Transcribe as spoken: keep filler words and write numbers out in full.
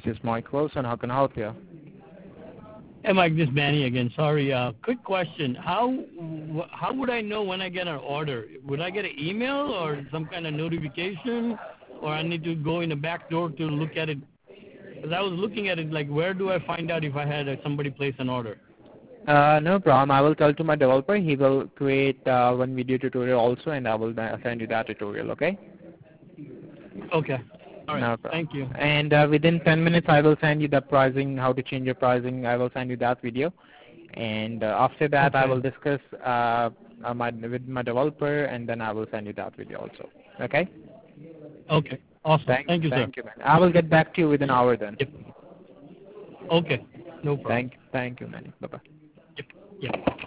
is Mike Wilson. How can I help you? Hey, Mike, this is Manny again. Sorry. Uh, quick question. How wh- how would I know when I get an order? Would I get an email or some kind of notification, or I need to go in the back door to look at it? Because I was looking at it like, where do I find out if I had uh, somebody place an order? Uh, no problem. I will tell to my developer. He will create uh, one video tutorial also, and I will uh, send you that tutorial. Okay? Okay. All right. No problem. Thank you. And uh, within ten minutes, I will send you the pricing, how to change your pricing. I will send you that video. And uh, after that, I Okay. will discuss uh, uh, my, with my developer, and then I will send you that video also. Okay? Okay. Awesome. Thank, Thank you, sir. thank you, man. I will get back to you within an hour then. Yep. Okay. No problem. Thank, thank you, man. Bye-bye. Yep. Yep.